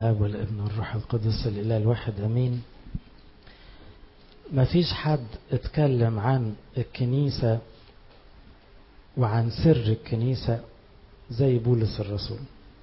الآب والابن والروح القدس الإله الواحد أمين. مفيش حد اتكلم عن الكنيسة وعن سر الكنيسة زي بولس الرسول.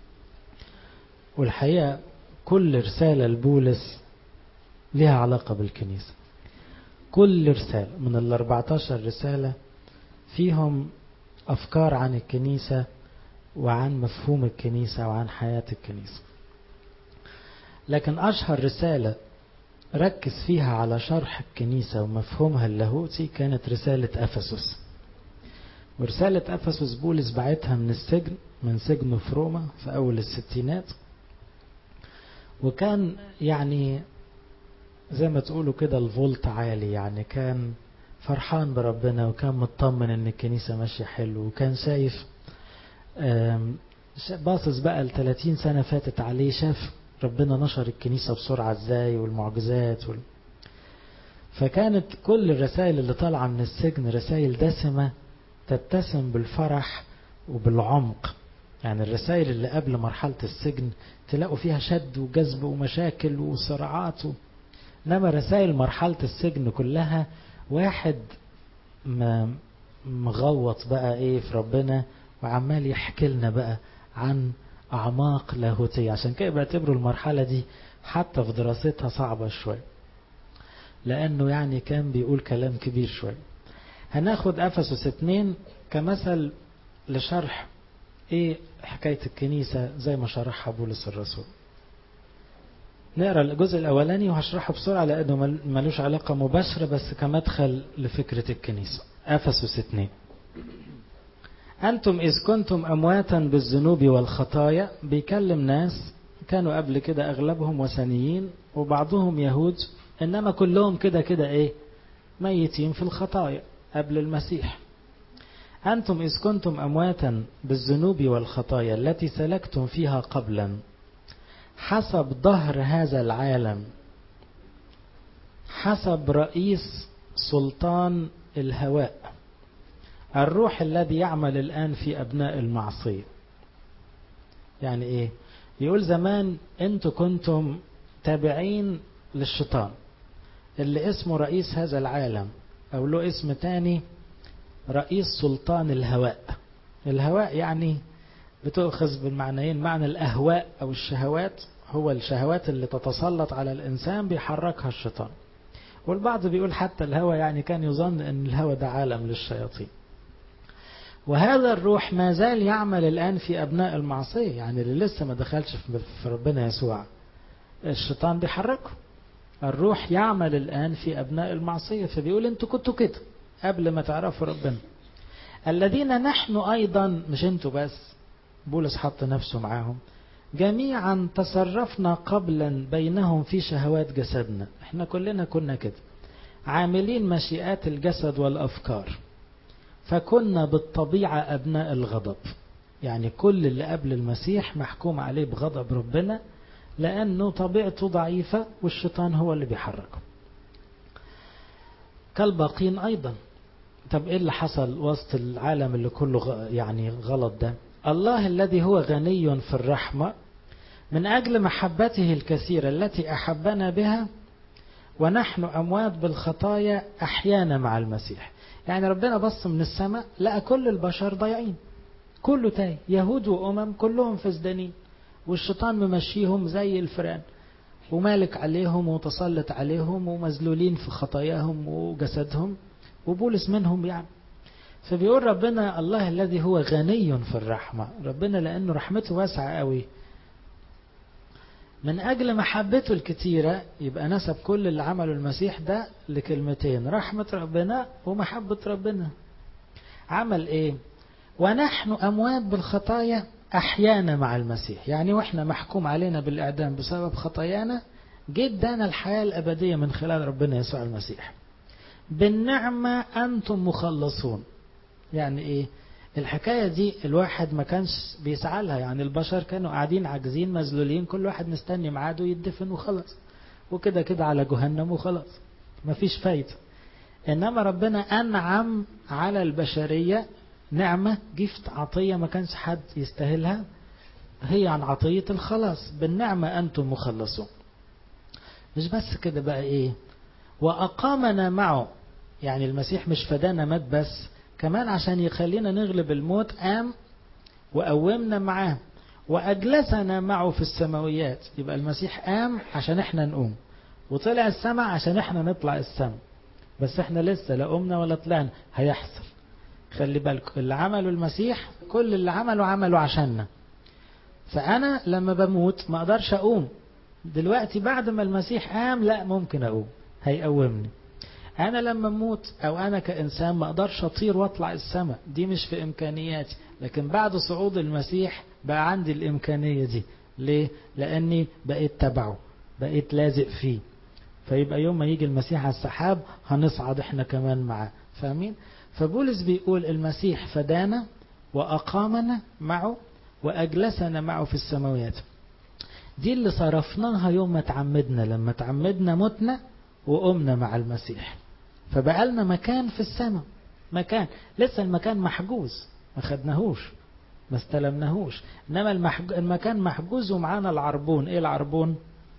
والحقيقة كل رسالة لبولس لها علاقة بالكنيسة. كل رسالة من 14 رسالة فيهم أفكار عن الكنيسة وعن مفهوم الكنيسة وعن حياة الكنيسة. لكن أشهر رسالة ركز فيها على شرح الكنيسة ومفهومها اللاهوتي كانت رسالة أفسس. ورسالة أفسس بولس بعتها من سجنه في روما في أول الستينات، وكان يعني زي ما تقولوا كده الفولت عالي، يعني كان فرحان بربنا وكان مطمن ان الكنيسة ماشية حلو، وكان شايف باصص بقى 30 سنة فاتت عليه، شاف ربنا نشر الكنيسة بسرعة ازاي والمعجزات فكانت كل الرسائل اللي طالعة من السجن رسائل دسمة تتسم بالفرح وبالعمق. يعني الرسائل اللي قبل مرحلة السجن تلاقوا فيها شد وجذب ومشاكل وصراعات انما رسائل مرحلة السجن كلها واحد مغوط بقى ايه في ربنا وعمال يحكي لنا بقى عن أعماق لاهوتية. عشان كده بعتبروا المرحلة دي حتى في دراستها صعبة شوية، لأنه يعني كان بيقول كلام كبير شوية. هناخد أفسس 2 كمثل لشرح إيه حكاية الكنيسة زي ما شرحها بولس الرسول. نقرأ الجزء الأولاني وهشرحه بسرعة لأنه ملوش علاقة مباشرة، بس كمدخل لفكرة الكنيسة. أفسس 2: أنتم إذ كنتم أمواتا بالذنوب والخطايا. بيكلم ناس كانوا قبل كده أغلبهم وثنيين وبعضهم يهود، إنما كلهم كده إيه ميتين في الخطايا قبل المسيح. أنتم إذ كنتم أمواتا بالذنوب والخطايا التي سلكتم فيها قبلا حسب ظهر هذا العالم، حسب رئيس سلطان الهواء، الروح الذي يعمل الآن في أبناء المعصية. يعني إيه؟ يقول زمان أنتوا كنتم تابعين للشيطان اللي اسمه رئيس هذا العالم، أو له اسم تاني رئيس سلطان الهواء. الهواء يعني بتؤخذ بالمعنيين، معنى الأهواء أو الشهوات، هو الشهوات اللي تتسلط على الإنسان بيحركها الشيطان. والبعض بيقول حتى الهوى، يعني كان يظن أن الهوى ده عالم للشياطين. وهذا الروح ما زال يعمل الآن في أبناء المعصية، يعني اللي لسه ما دخلش في ربنا يسوع الشيطان بيحركه. الروح يعمل الآن في أبناء المعصية، فبيقول انتوا كنتوا كده قبل ما تعرفوا ربنا، الذين نحن أيضا، مش انتوا بس، بولس حط نفسه معاهم، جميعا تصرفنا قبلا بينهم في شهوات جسدنا. احنا كلنا كنا كده عاملين مشيئات الجسد والأفكار، فكنا بالطبيعة أبناء الغضب. يعني كل اللي قبل المسيح محكوم عليه بغضب ربنا، لأنه طبيعته ضعيفة والشيطان هو اللي بيحركه كالباقين أيضا. طب إيه اللي حصل وسط العالم اللي كله يعني غلط ده؟ الله الذي هو غني في الرحمة من أجل محبته الكثيرة التي أحبنا بها ونحن أموات بالخطايا أحيانا مع المسيح. يعني ربنا بص من السماء لقى كل البشر ضايعين، كله تايه، يهود وأمم كلهم فسدانين، والشيطان ممشيهم زي الفئران ومالك عليهم ومتسلط عليهم ومذلولين في خطاياهم وجسدهم، وبولس منهم يعني. فبيقول ربنا الله الذي هو غني في الرحمة، ربنا لأنه رحمته واسعة قوي من أجل محبته الكتيرة، يبقى نسب كل اللي عمله المسيح ده لكلمتين: رحمة ربنا ومحبة ربنا. عمل إيه؟ ونحن أموات بالخطايا أحيانا مع المسيح. يعني وإحنا محكوم علينا بالإعدام بسبب خطايانا، جدنا الحياة الأبدية من خلال ربنا يسوع المسيح. بالنعمة أنتم مخلصون. يعني إيه الحكاية دي؟ الواحد ما كانش بيسعى لها، يعني البشر كانوا قاعدين عاجزين مذلولين، كل واحد مستني ميعاده يدفن وخلاص، وكده كده على جهنم وخلاص، مفيش فايدة. إنما ربنا أنعم على البشرية نعمة، جفت، عطية ما كانش حد يستاهلها، هي عن عطية الخلاص، بالنعمة أنتم مخلصون. مش بس كده بقى إيه، وأقامنا معه، يعني المسيح مش فدانا مات بس، كمان عشان يخلينا نغلب الموت قام وقومنا معاه وأجلسنا معه في السماويات. يبقى المسيح قام عشان احنا نقوم، وطلع السماء عشان احنا نطلع السماء، بس احنا لسه لا قمنا ولا طلعنا، هيحصل. خلي بالكم اللي عمله المسيح، كل اللي عمله عشاننا. فأنا لما بموت ما أقدرش أقوم دلوقتي، بعد ما المسيح قام لا ممكن أقوم، هيقومني. أنا لما أموت أو أنا كإنسان ما أقدرش أطير وأطلع السماء، دي مش في إمكانياتي، لكن بعد صعود المسيح بقى عندي الإمكانية دي. ليه؟ لأني بقيت تبعه، بقيت لازق فيه. فيبقى يوم ما يجي المسيح على السحاب هنصعد احنا كمان معاه. فاهمين؟ فبولس بيقول المسيح فدانا وأقامنا معه وأجلسنا معه في السماوات. دي اللي صرفناها يوم ما تعمدنا، لما تعمدنا متنا وقمنا مع المسيح، فبقى لنا مكان في السماء. مكان لسه المكان محجوز، ما خدناهوش، ما استلمناهوش، انما المكان محجوز ومعانا العربون. ايه العربون؟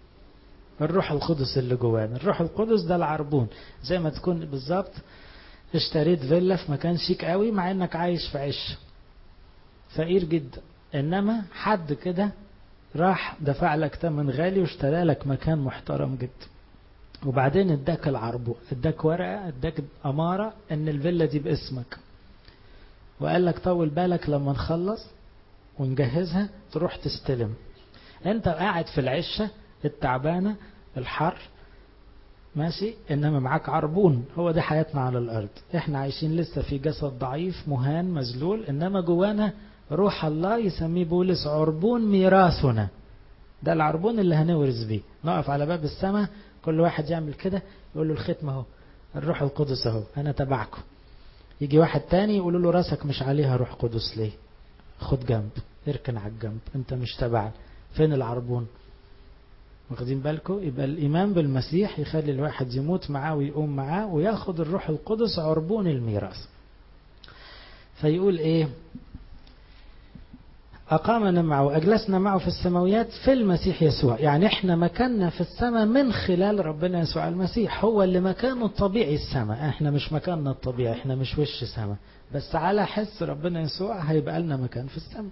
الروح القدس اللي جوانا. الروح القدس ده العربون، زي ما تكون بالظبط اشتريت فيلا في مكان شيك قوي مع انك عايش في عش فقير جدا، انما حد كده راح دفع لك ثمن غالي واشترى لك مكان محترم جدا، وبعدين اداك العربون، اداك ورقة، اداك امارة ان الفيلا دي باسمك، وقال لك طول بالك لما نخلص ونجهزها تروح تستلم. انت قاعد في العشة التعبانة الحر ماشي، انما معاك عربون. هو ده حياتنا على الارض، احنا عايشين لسه في جسد ضعيف مهان مذلول، انما جوانا روح الله يسميه بولس عربون ميراثنا. ده العربون اللي هنورث بيه. نقف على باب السماء كل واحد يعمل كده، يقول له الختم اهو، الروح القدس اهو، انا تبعكم. يجي واحد تاني يقول له راسك مش عليها روح قدس ليه؟ خد جنب، اركن على الجنب، انت مش تبعنا. فين العربون؟ واخدين بالكم؟ يبقى الإيمان بالمسيح يخلي الواحد يموت معاه ويقوم معاه وياخد الروح القدس عربون الميراث. فيقول ايه؟ أقامنا معه وأجلسنا معه في السماويات في المسيح يسوع. يعني احنا مكاننا في السماء من خلال ربنا يسوع المسيح، هو اللي مكانه الطبيعي السماء، احنا مش مكاننا الطبيعي، احنا مش وش سماء، بس على حس ربنا يسوع هيبقى لنا مكان في السماء.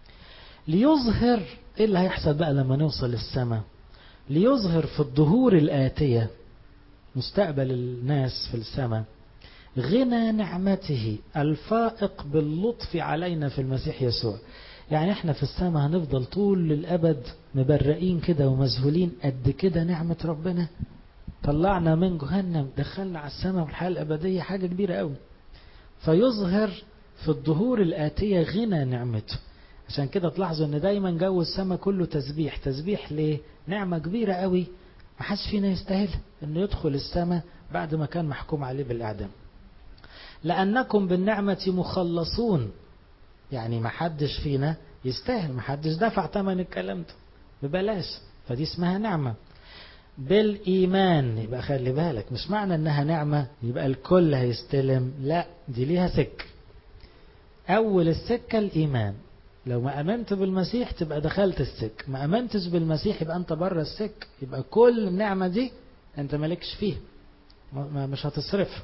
ليظهر ايه اللي هيحصل بقى لما نوصل السماء؟ ليظهر في الظهور الآتية، مستقبل الناس في السماء، غنى نعمته الفائق باللطف علينا في المسيح يسوع. يعني احنا في السماء هنفضل طول الأبد مبرئين كده ومذهولين قد كده نعمة ربنا، طلعنا من جهنم دخلنا على السماء والحياة الأبدية، حاجة كبيرة قوي. فيظهر في الظهور الآتية غنى نعمته. عشان كده تلاحظوا ان دايما جو السماء كله تسبيح. تسبيح ليه؟ نعمة كبيرة قوي ما حدش فينا يستاهل انه يدخل السماء بعد ما كان محكوم عليه بالإعدام. لأنكم بالنعمة مخلصون، يعني ما حدش فينا يستاهل، ما حدش دفع ثمن الكلام ده ببلاش، فدي اسمها نعمة بالإيمان. يبقى خلي بالك، مش معنى انها نعمة يبقى الكل هيستلم، لا، دي ليها سكة. أول السكة الإيمان. لو ما أمنت بالمسيح تبقى دخلت السك، ما أمنتش بالمسيح يبقى أنت بره السك، يبقى كل النعمة دي أنت مالكش فيه، مش هتصرف.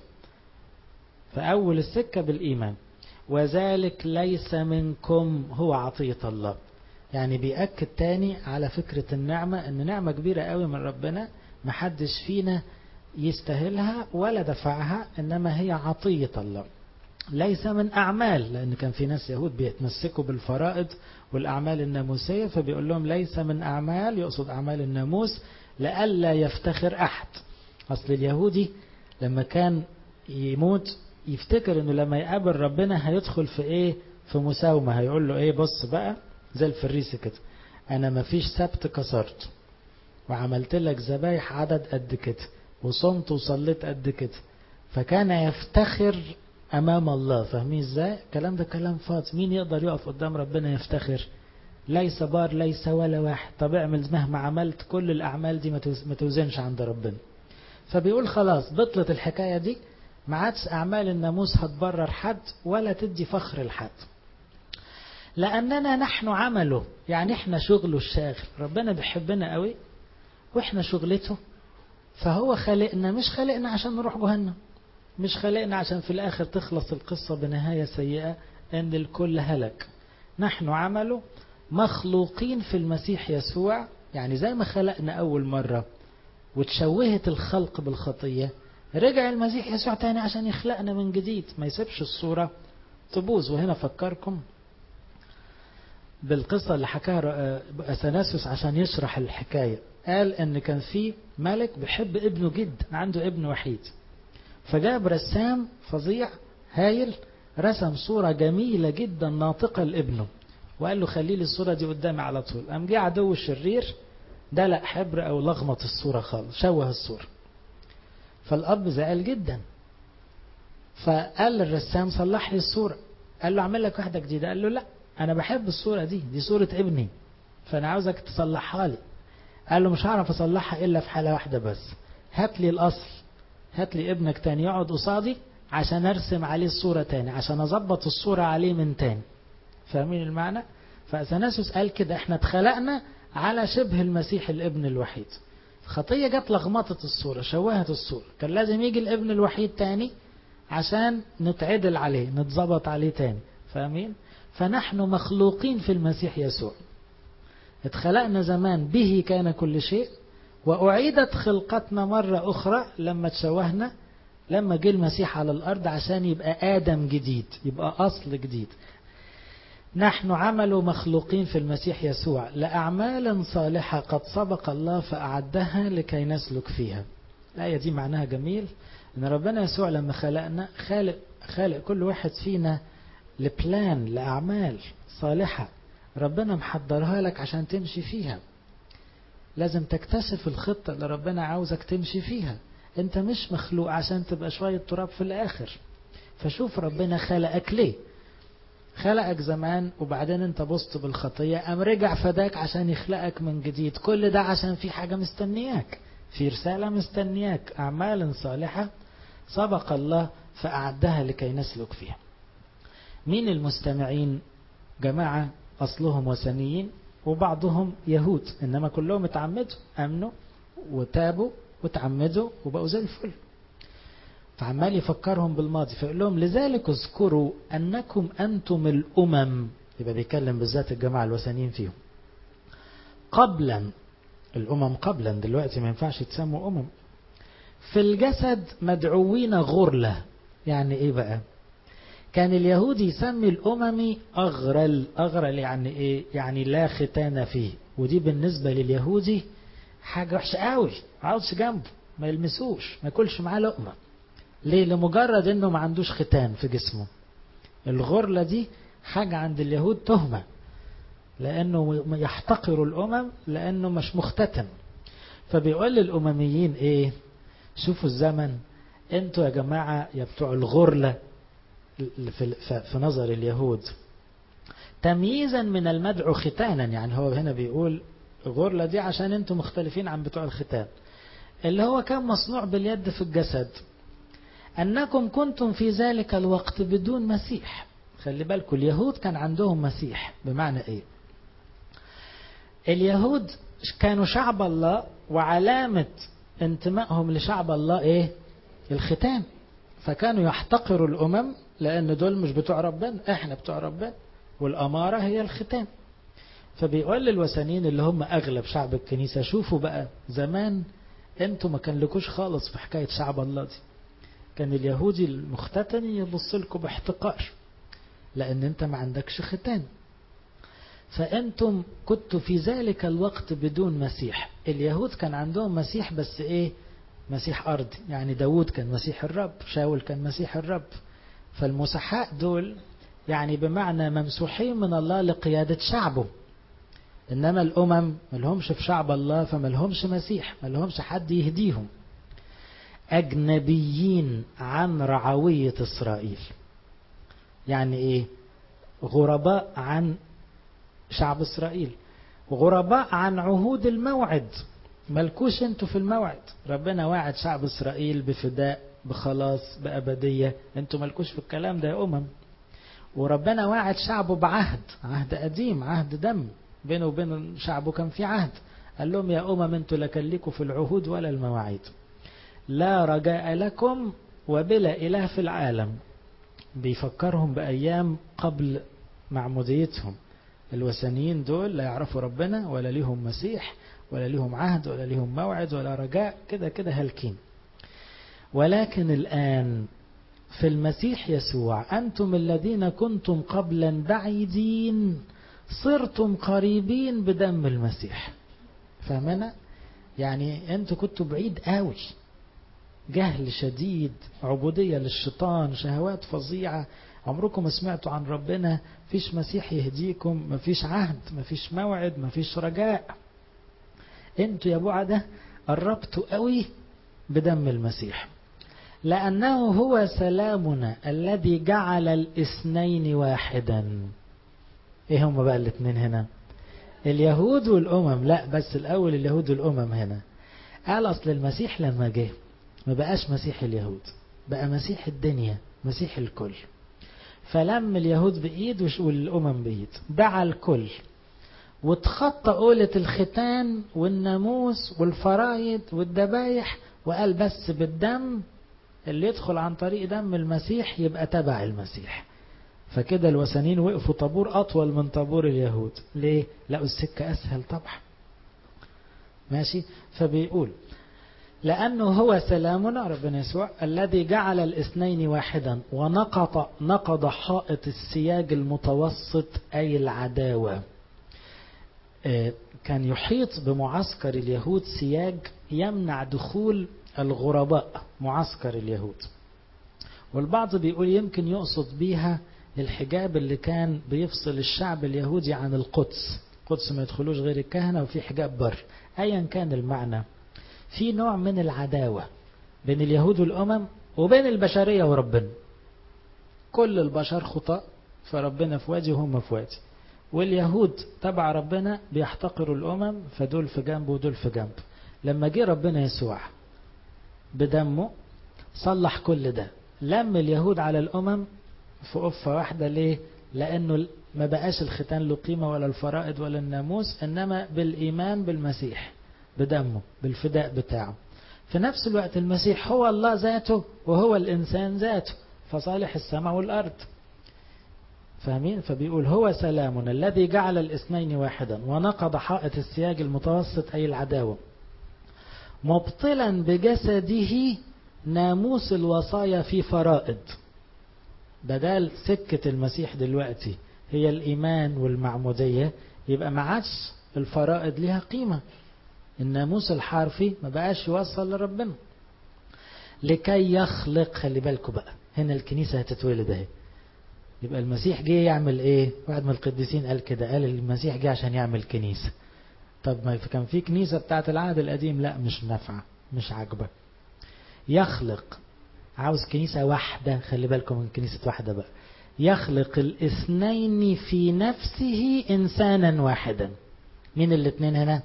فأول السكة بالإيمان. وذلك ليس منكم، هو عطية الله. يعني بيأكد تاني على فكرة النعمة، أن نعمة كبيرة قوي من ربنا، محدش فينا يستاهلها ولا دفعها، إنما هي عطية الله. ليس من أعمال، لأن كان في ناس يهود بيتمسكوا بالفرائض والأعمال الناموسية، فبيقول لهم ليس من أعمال، يقصد أعمال الناموس، لئلا يفتخر أحد. أصل اليهودي لما كان يموت يفتكر أنه لما يقابل ربنا هيدخل في إيه؟ في مساومة. هيقول له إيه؟ بص بقى زي الفريسي كده، أنا ما فيش سبت كسرت، وعملت لك ذبايح عدد قد كده، وصمت وصليت قد كده. فكان يفتخر أمام الله. فاهمين إزاي؟ الكلام ده كلام فاضي. مين يقدر يقف قدام ربنا يفتخر؟ ليس بار، ليس ولا واحد. طب اعمل مهما عملت، كل الأعمال دي ما توزنش عند ربنا. فبيقول خلاص بطلت الحكاية دي، ما عادش أعمال الناموس هتبرر حد ولا تدي فخر لحد. لأننا نحن عمله، يعني احنا شغله الشاغل. ربنا بيحبنا قوي واحنا شغلته، فهو خلقنا، مش خلقنا عشان نروح جهنم، مش خلقنا عشان في الآخر تخلص القصة بنهاية سيئة ان الكل هلك. نحن عمله مخلوقين في المسيح يسوع، يعني زي ما خلقنا أول مرة وتشوهت الخلق بالخطية، رجع المسيح يسوع تاني عشان يخلقنا من جديد، ما يسيبش الصورة تبوظ. وهنا فكركم بالقصة اللي حكاها أثناسيوس عشان يشرح الحكاية. قال ان كان في ملك بيحب ابنه جدا، عنده ابن وحيد، فجاب رسام فظيع هايل، رسم صورة جميلة جدا ناطقة لابنه، وقال له خلي لي الصورة دي قدامي على طول. قام جه عدو الشرير دلق حبر او لغمط الصورة خالص، شوه الصورة. فالاب زعل جدا، فقال للرسام صلح لي الصورة. قال له اعمل لك واحدة جديدة. قال له لا، انا بحب الصورة دي صورة ابني، فانا عاوزك تصلحها لي. قال له مش هعرف اصلحها الا في حالة واحدة بس، هات لي الاصل، هات لي ابنك تاني يقعد قصادي عشان ارسم عليه الصورة تاني، عشان اظبط الصورة عليه من تاني. فاهمين المعنى؟ فأثناسيوس قال كده احنا اتخلقنا على شبه المسيح الابن الوحيد، الخطية جت لغمطت الصورة، شوهت الصورة، كان لازم يجي الابن الوحيد تاني عشان نتعدل عليه، نتظبط عليه تاني. فاهمين؟ فنحن مخلوقين في المسيح يسوع، اتخلقنا زمان به كان كل شيء، وأعيدت خلقتنا مرة أخرى لما تشوهنا، لما جه المسيح على الأرض عشان يبقى آدم جديد، يبقى أصل جديد. نحن عمل مخلوقين في المسيح يسوع لأعمال صالحة قد سبق الله فأعدها لكي نسلك فيها. الآية دي معناها جميل، إن ربنا يسوع لما خلقنا خالق كل واحد فينا لبلان، لأعمال صالحة ربنا محضرها لك عشان تمشي فيها. لازم تكتشف الخطة اللي ربنا عاوزك تمشي فيها. انت مش مخلوق عشان تبقى شوية تراب في الآخر. فشوف ربنا خلقك ليه. خلقك زمان وبعدين انت بصت بالخطية، قام رجع فداك عشان يخلقك من جديد. كل ده عشان في حاجة مستنياك، في رسالة مستنياك، أعمال صالحة سبق الله فأعدها لكي نسلك فيها. مين المستمعين؟ جماعة أصلهم وثنيين وبعضهم يهود، إنما كلهم اتعمدوا، أمنوا وتابوا وتعمدوا وبقوا زي الفل. فعمال يفكرهم بالماضي، فيقول لهم لذلك اذكروا أنكم أنتم الأمم، يبقى بيكلم بالذات الجماعة الوثنيين فيهم، قبلا، الأمم قبلا، دلوقتي ما ينفعش يتسموا أمم، في الجسد مدعوين غرلة. يعني إيه بقى؟ كان اليهود يسمي الأممي أغرل. أغرل يعني إيه؟ يعني لا ختان فيه، ودي بالنسبة لليهودي حاجة وحشة قوي، ما عاوزش جنبه، ما يلمسوش، ما ياكلش معاه لقمة. ليه؟ لمجرد انه ما عندوش ختان في جسمه. الغرلة دي حاجة عند اليهود تهمة، لانه يحتقر الامم لانه مش مختتن. فبيقول للامميين ايه؟ شوفوا الزمن، انتوا يا جماعة يا بتوع الغرلة في نظر اليهود تمييزا من المدعو ختانا. يعني هو هنا بيقول الغرلة دي عشان انتوا مختلفين عن بتوع الختان اللي هو كان مصنوع باليد في الجسد، أنكم كنتم في ذلك الوقت بدون مسيح. خلي بالكم اليهود كان عندهم مسيح. بمعنى إيه؟ اليهود كانوا شعب الله، وعلامة انتمائهم لشعب الله إيه؟ الختان. فكانوا يحتقروا الأمم لأن دول مش بتوع ربنا، إحنا بتوع ربنا، والأمارة هي الختان. فبيقول للوثنيين اللي هم أغلب شعب الكنيسة شوفوا بقى زمان أنتوا ما كان لكوش خالص في حكاية شعب الله دي. كان اليهودي المختتن يبص لكم باحتقار لأن أنت ما عندكش ختان. فأنتم كنتوا في ذلك الوقت بدون مسيح. اليهود كان عندهم مسيح، بس إيه؟ مسيح أرضي. يعني داود كان مسيح الرب، شاول كان مسيح الرب. فالمسحاء دول يعني بمعنى ممسوحين من الله لقيادة شعبه. إنما الأمم ملهمش في شعب الله، فملهمش مسيح، ملهمش حد يهديهم. أجنبيين عن رعوية إسرائيل. يعني إيه؟ غرباء عن شعب إسرائيل، وغرباء عن عهود الموعد. ملكوش انتوا في الموعد. ربنا وعد شعب إسرائيل بفداء، بخلاص، بأبدية. انتوا ملكوش في الكلام ده يا أمم. وربنا وعد شعبه بعهد، عهد قديم، عهد دم بينه وبين شعبه كان في عهد. قال لهم يا انتوا لا كان لكم في العهود ولا المواعيد، لا رجاء لكم وبلا إله في العالم. بيفكرهم بأيام قبل معموديتهم. الوثنيين دول لا يعرفوا ربنا ولا ليهم مسيح ولا ليهم عهد ولا ليهم موعد ولا رجاء، كده كده هالكين. ولكن الآن في المسيح يسوع أنتم الذين كنتم قبلا بعيدين صرتم قريبين بدم المسيح. فاهمنا؟ يعني أنتوا كنتوا بعيد قوي، جهل شديد، عبودية للشيطان، شهوات فظيعة، عمركم ما سمعتوا عن ربنا، مفيش مسيح يهديكم، مفيش عهد، مفيش موعد، مفيش رجاء. انتوا يا بعدة قربتوا قوي بدم المسيح، لأنه هو سلامنا الذي جعل الاثنين واحدا. ايه هم بقى الاثنين هنا؟ اليهود والأمم. لا بس الأول اليهود والأمم هنا. قال أصل المسيح لما جه ما بقاش مسيح اليهود، بقى مسيح الدنيا، مسيح الكل. فلم اليهود بإيد والأمم بإيد، دعا الكل وتخطى قولة الختان والناموس والفرايد والذبايح، وقال بس بالدم اللي يدخل عن طريق دم المسيح يبقى تبع المسيح. فكده الوثنيين وقفوا طابور أطول من طابور اليهود. ليه؟ لقوا السكة أسهل طبعا. ماشي. فبيقول لأنه هو سلامنا ربنا يسوع الذي جعل الاثنين واحدا ونقض حائط السياج المتوسط أي العداوة. كان يحيط بمعسكر اليهود سياج يمنع دخول الغرباء معسكر اليهود. والبعض بيقول يمكن يقصد بيها الحجاب اللي كان بيفصل الشعب اليهودي عن القدس. القدس ما يدخلوش غير الكهنة وفي حجاب بر. أيا كان المعنى، في نوع من العداوة بين اليهود والأمم وبين البشرية وربنا. كل البشر خطاء، فربنا في وادي وهم في وادي، واليهود تبع ربنا بيحتقروا الأمم، فدول في جنب ودول في جنب. لما جه ربنا يسوع بدمه صلح كل ده، لم اليهود على الأمم في قفة واحدة. ليه؟ لأنه ما بقاش الختان له قيمة ولا الفرائض ولا الناموس، إنما بالإيمان بالمسيح بدمه بالفداء بتاعه. في نفس الوقت المسيح هو الله ذاته وهو الإنسان ذاته، فصالح السماء والأرض. فاهمين؟ فبيقول هو سلامنا الذي جعل الاثنين واحدا ونقض حائط السياج المتوسط أي العداوة، مبطلا بجسده ناموس الوصايا في فرائض. بدل سكة المسيح دلوقتي هي الإيمان والمعمودية، يبقى ما عادش الفرائض لها قيمة، الناموس الحرفي ما بقاش يوصل لربنا. لكي يخلق، خلي بالكم بقى هنا الكنيسة هتتولد اهي. يبقى المسيح جه يعمل ايه؟ واحد من القديسين قال كده، قال المسيح جه عشان يعمل كنيسة. طب ما كان في كنيسة بتاعت العهد القديم، لا مش نافعة، مش عاجبة. يخلق، عاوز كنيسة واحدة، خلي بالكم من كنيسة واحدة بقى. يخلق الاثنين في نفسه إنسانا واحدا. مين الاثنين هنا؟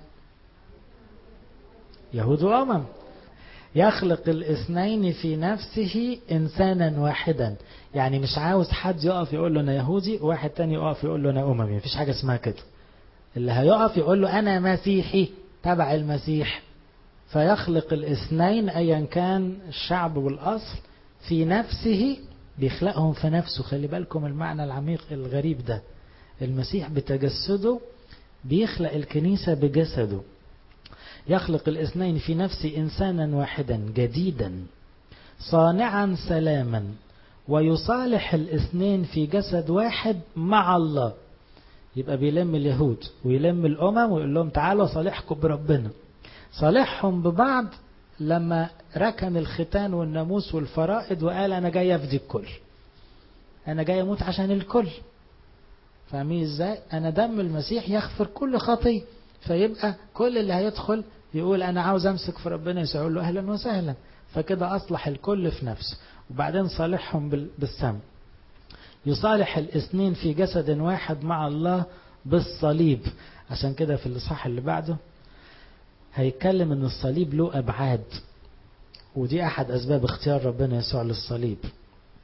يهود وأمم. يخلق الاثنين في نفسه إنسانا واحدا، يعني مش عاوز حد يقف يقول له أنا يهودي وواحد تاني يقف يقول له أنا أممي، مفيش حاجة اسمها كده. اللي هيقف يقول له أنا مسيحي تبع المسيح. فيخلق الاثنين أيا كان الشعب والأصل في نفسه، بيخلقهم في نفسه. خلي بالكم المعنى العميق الغريب ده. المسيح بتجسده بيخلق الكنيسة بجسده. يخلق الاثنين في نفسه إنسانا واحدا جديدا صانعا سلاما ويصالح الاثنين في جسد واحد مع الله. يبقى بيلم اليهود ويلم الأمم ويقول لهم تعالوا صالحكم بربنا. صالحهم ببعض لما ركن الختان والناموس والفرائض وقال أنا جاي أفدي الكل، أنا جاي أموت عشان الكل. فاهمين إزاي؟ أنا دم المسيح يغفر كل خطية، فيبقى كل اللي هيدخل يقول أنا عاوز أمسك في ربنا يسوع له أهلا وسهلا. فكده أصلح الكل في نفسه، وبعدين صالحهم بالسم. يصالح الاثنين في جسد واحد مع الله بالصليب. عشان كده في الإصحاح اللي بعده هيتكلم ان الصليب له أبعاد، ودي أحد أسباب اختيار ربنا يسوع للصليب.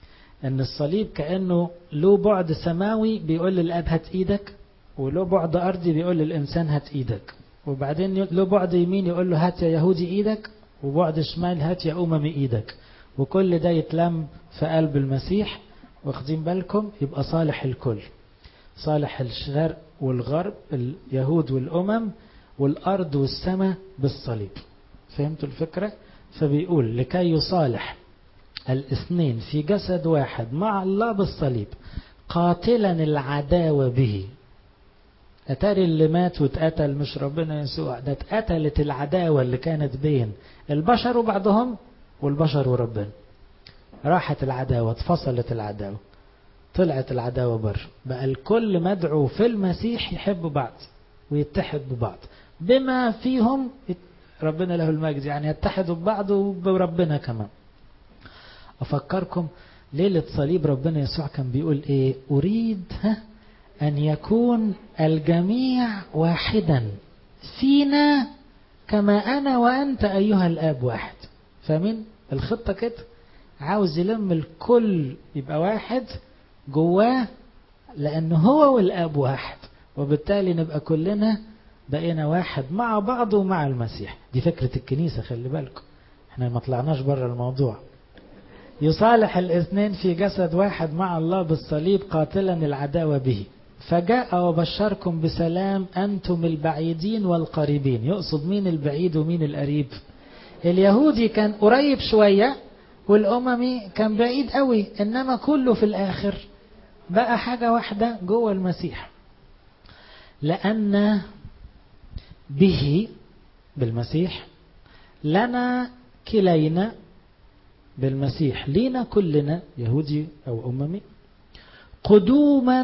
ان الصليب كأنه له بعد سماوي بيقول للاب هات ايدك، وله بعد ارضي بيقول للانسان هات ايدك، وبعدين له بعد يمين يقول له هات يا يهودي ايدك، وبعد شمال هات يا اممي ايدك، وكل ده يتلم في قلب المسيح. واخدين بالكم؟ يبقى صالح الكل، صالح الشرق والغرب، اليهود والامم والارض والسماء بالصليب. فهمتوا الفكرة؟ فبيقول لكي يصالح الاثنين في جسد واحد مع الله بالصليب، قاتلا العداوة به. أتاري اللي مات واتقتل مش ربنا يسوع، ده اتقتلت العداوة اللي كانت بين البشر وبعضهم والبشر وربنا. راحت العداوة، اتفصلت العداوة، طلعت العداوة بره، بقى الكل مدعو في المسيح يحب بعض ويتحد ببعض بما فيهم ربنا له المجد، يعني يتحدوا ببعض وبربنا كمان. أفكركم ليلة صليب ربنا يسوع كان بيقول إيه؟ أريد أن يكون الجميع واحدا فينا كما أنا وأنت أيها الآب واحد. فاهمين الخطة كده؟ عاوز يلم الكل يبقى واحد جواه، لأنه هو والآب واحد، وبالتالي نبقى كلنا بقينا واحد مع بعض ومع المسيح. دي فكرة الكنيسة، خلي بالكم احنا ما طلعناش بره الموضوع. يصالح الاثنين في جسد واحد مع الله بالصليب، قاتلا العداوة به، فجاء وبشركم بسلام أنتم البعيدين والقريبين. يقصد مين البعيد ومين القريب؟ اليهودي كان قريب شوية والأممي كان بعيد قوي، إنما كله في الآخر بقى حاجة واحدة جوه المسيح. لأن به، بالمسيح، لنا كلينا، بالمسيح لينا كلنا يهودي أو أممي، قدوما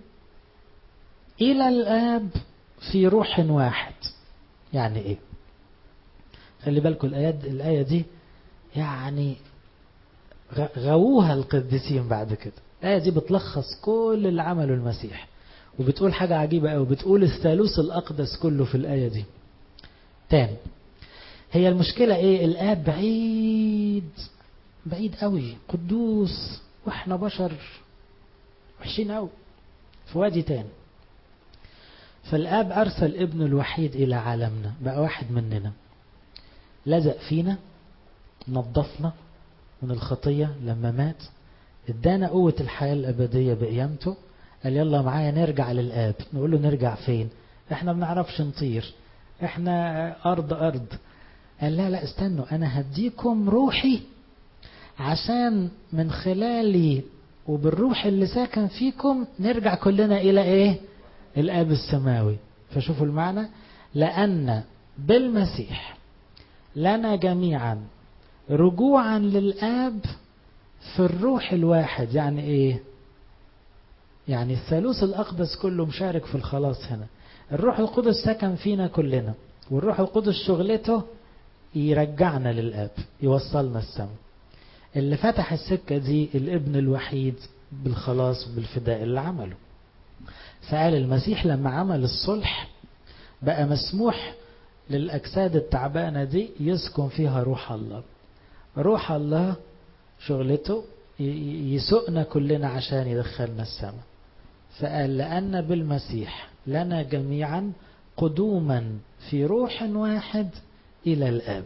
إلى الآب في روح واحد. يعني إيه؟ خلي بالكم الآية دي يعني غووها القديسين بعد كده. الآية دي بتلخص كل اللي عمله المسيح، وبتقول حاجة عجيبة أوي، بتقول الثالوث الأقدس كله في الآية دي. تاني، هي المشكلة إيه؟ الآب بعيد بعيد قوي، قدوس، وإحنا بشر وحشين قوي في وادي تاني. فالآب أرسل ابنه الوحيد إلى عالمنا، بقى واحد مننا، لزق فينا، نظفنا من الخطية لما مات، ادانا قوة الحياة الأبدية بقيامته. قال يلا معايا نرجع للآب. نقول له نرجع فين؟ احنا بنعرفش نطير، احنا أرض. قال لا استنوا، أنا هديكم روحي عشان من خلالي وبالروح اللي ساكن فيكم نرجع كلنا إلى إيه؟ الآب السماوي. فشوفوا المعنى، لأن بالمسيح لنا جميعا رجوعا للآب في الروح الواحد. يعني إيه؟ يعني الثالوث الأقدس كله مشارك في الخلاص هنا. الروح القدس سكن فينا كلنا، والروح القدس شغلته يرجعنا للآب، يوصلنا السماء. اللي فتح السكة دي الابن الوحيد بالخلاص وبالفداء اللي عمله. فقال المسيح لما عمل الصلح بقى مسموح للأجساد التعبانة دي يسكن فيها روح الله. روح الله شغلته يسوقنا كلنا عشان يدخلنا السماء. فقال لأن بالمسيح لنا جميعا قدوما في روح واحد إلى الآب،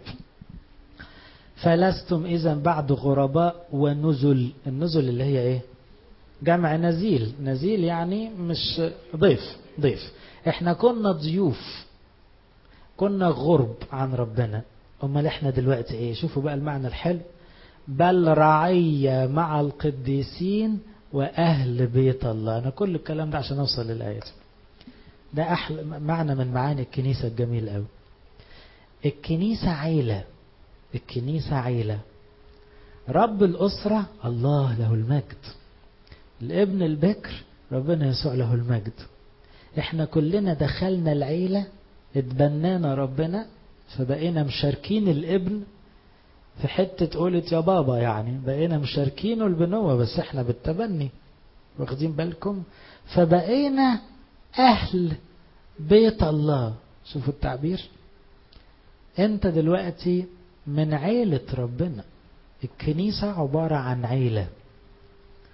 فلستم إذا بعد غرباء ونزل. النزل اللي هي إيه؟ جمع نزيل. نزيل يعني مش ضيف. احنا كنا ضيوف، كنا غرب عن ربنا. امال احنا دلوقتي ايه؟ شوفوا بقى المعنى الحلو، بل رعية مع القديسين وأهل بيت الله. أنا كل الكلام ده عشان أوصل للآية دي. ده أحلى معنى من معاني الكنيسة الجميل أوي. الكنيسة عيلة، الكنيسة عيلة. رب الأسرة الله له المجد، الابن البكر ربنا يسوع له المجد. احنا كلنا دخلنا العيلة، اتبنانا ربنا، فبقينا مشاركين الابن في حتة قولت يا بابا، يعني بقينا مشاركينه البنوة، بس احنا بالتبني. واخدين بالكم؟ فبقينا أهل بيت الله. شوفوا التعبير، انت دلوقتي من عيلة ربنا. الكنيسة عبارة عن عيلة،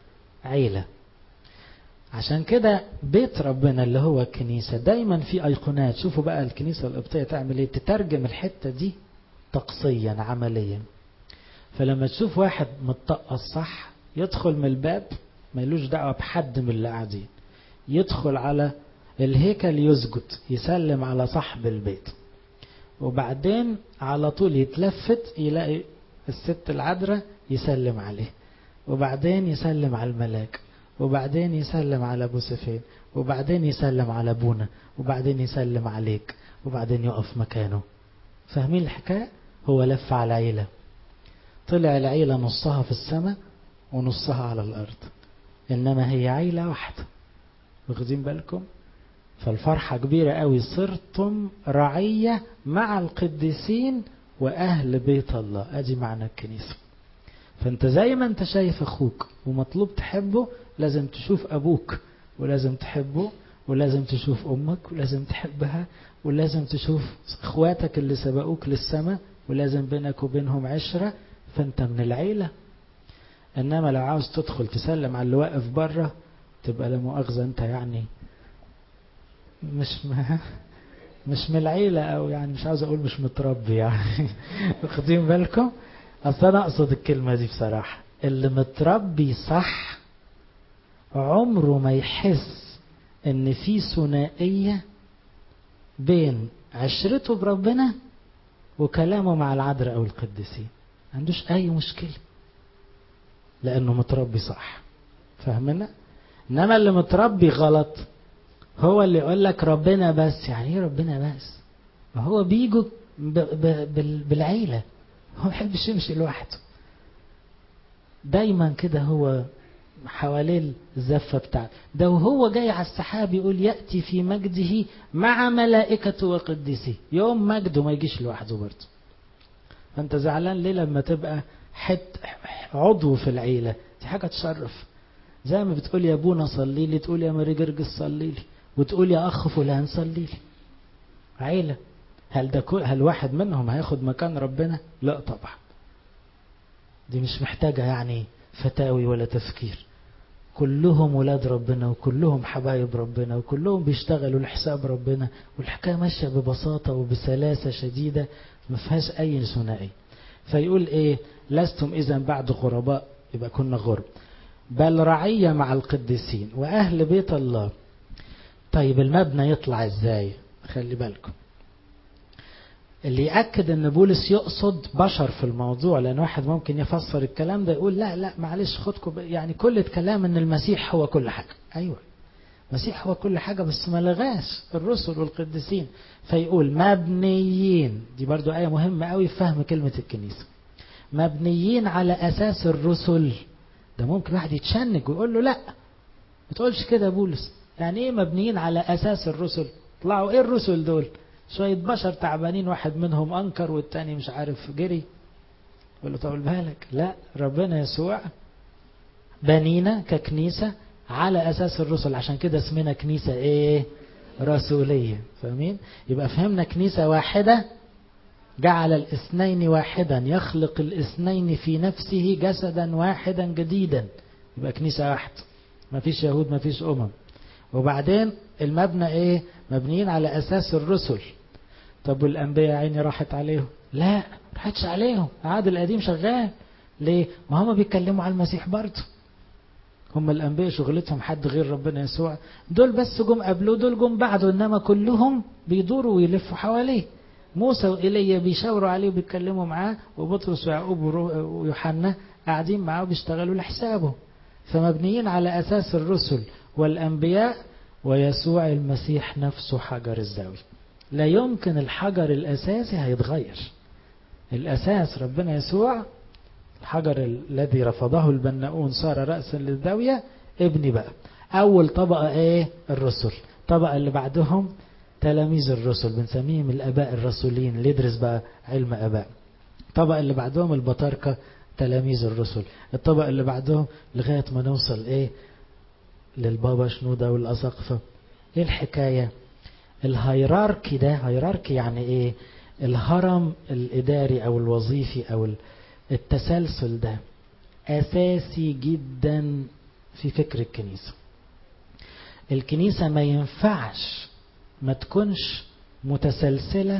عيلة. عشان كده بيت ربنا اللي هو الكنيسة دايما في أيقونات. شوفوا بقى الكنيسة القبطية تعمل ايه، تترجم الحتة دي طقسيا عمليا. فلما تشوف واحد متطقص صح يدخل من الباب ما يلوش دعوة بحد من اللي قاعدين، يدخل على الهيكل يسجد يسلم على صاحب البيت، وبعدين على طول يتلفت يلاقي الست العذراء يسلم عليه، وبعدين يسلم على الملاك، وبعدين يسلم على ابو سفين، وبعدين يسلم على ابونا، وبعدين يسلم عليك، وبعدين يقف مكانه. فاهمين الحكاية؟ هو لف على العيلة، طلع العيلة نصها في السماء ونصها على الأرض، إنما هي عيلة واحدة. واخدين بالكم؟ فالفرحة كبيرة قوي، صرتم رعية مع القديسين وأهل بيت الله. أدي معنى الكنيسة. فأنت زي ما أنت شايف أخوك ومطلوب تحبه، لازم تشوف أبوك ولازم تحبه، ولازم تشوف أمك ولازم تحبها، ولازم تشوف إخواتك اللي سبقوك للسماء، ولازم بينك وبينهم عشرة. فأنت من العيلة. إنما لو عاوز تدخل تسلم على اللي واقف بره تبقى لا مؤاخذة أنت يعني مش من العيلة، أو يعني مش عاوز أقول مش متربي يعني. واخدين بالكم؟ أصلا أنا أقصد الكلمة دي بصراحة. اللي متربي صح عمره ما يحس إن في ثنائية بين عشرته بربنا وكلامه مع العذراء أو القديسين. ما عندوش أي مشكلة لأنه متربي صح. فاهمنا؟ إنما اللي متربي غلط هو اللي يقول لك ربنا بس. يعني ايه ربنا بس؟ ما هو بيجوا بالعيلة، هو يحبش يمشي لوحده دايما كده، هو حواليه الزفة بتاعته ده. وهو جاي على السحاب يقول يأتي في مجده مع ملائكته وقديسيه. يوم مجده ما يجيش لوحده برضه. فانت زعلان ليه لما تبقى عضو في العيلة؟ دي حاجة تشرف. زي ما بتقول يا ابونا صلي لي، تقول يا ماري جرجس صلي لي، وتقول يا اخ فلان صلي لي. عيلة. هل واحد منهم هياخد مكان ربنا؟ لا طبعا. دي مش محتاجة يعني فتاوي ولا تفكير. كلهم ولاد ربنا، وكلهم حبايب ربنا، وكلهم بيشتغلوا لحساب ربنا، والحكاية ماشية ببساطة وبسلاسة شديدة، ما فيهاش اي ثنائي. فيقول ايه؟ لستم اذا بعد غرباء، يبقى كنا غرب، بل رعية مع القديسين وأهل بيت الله. طيب المبنى يطلع ازاي؟ خلي بالكم. اللي يأكد ان بولس يقصد بشر في الموضوع، لأن واحد ممكن يفسر الكلام ده يقول لا معلش خدكم يعني كل الكلام ان المسيح هو كل حاجة. أيوة المسيح هو كل حاجة، بس ما لغاش الرسل والقديسين. فيقول مبنيين، دي برضو آية مهمة قوي في فهم كلمة الكنيسة. مبنيين على أساس الرسل. ده ممكن واحد يتشنج ويقول له لا ما تقولش كده يا بولس. يعني ايه مبنيين على اساس الرسل؟ طلعوا ايه الرسل دول؟ شوية بشر تعبانين، واحد منهم انكر والتاني مش عارف جري. يقول له طول بالك، لا ربنا يسوع بنينا ككنيسة على اساس الرسل. عشان كده اسمنا كنيسة ايه؟ رسولية. فاهمين؟ يبقى فهمنا كنيسة واحدة، جعل الاثنين واحدا، يخلق الاثنين في نفسه جسدا واحدا جديدا. يبقى كنيسة واحدة، ما فيش يهود ما فيش وبعدين المبنى ايه؟ مبنيين على اساس الرسل. طب والانبياء عيني راحت عليهم؟ لا راحتش عليهم، العهد القديم شغال. ليه؟ ما هم بيتكلموا على المسيح برضه. هم الانبياء شغلتهم حد غير ربنا يسوع؟ دول بس جم قبله، دول جم بعده، انما كلهم بيدوروا ويلفوا حواليه. موسى وإيليا بيشاوروا عليه وبيتكلموا معاه، وبطرس ويعقوب ويوحنا قاعدين معاه وبيشتغلوا لحسابه. فمبنيين على أساس الرسل والأنبياء ويسوع المسيح نفسه حجر الزاوية. لا يمكن الحجر الأساسي هيتغير. الأساس ربنا يسوع، الحجر الذي رفضه البناؤون صار رأسا للزاوية. ابني بقى أول طبقة ايه؟ الرسل. طبقة اللي بعدهم تلاميذ الرسل، بنسميهم الآباء الرسولين اللي يدرس بقى علم آباء. الطبقة اللي بعدهم البطاركة تلاميذ الرسل. الطبقة اللي بعدهم لغاية ما نوصل ايه؟ للبابا شنودة والأساقفة. ايه الحكاية؟ الهيراركي ده، هيراركي يعني ايه؟ الهرم الإداري أو الوظيفي أو التسلسل ده أساسي جدا في فكر الكنيسة. الكنيسة ما ينفعش ما تكونش متسلسلة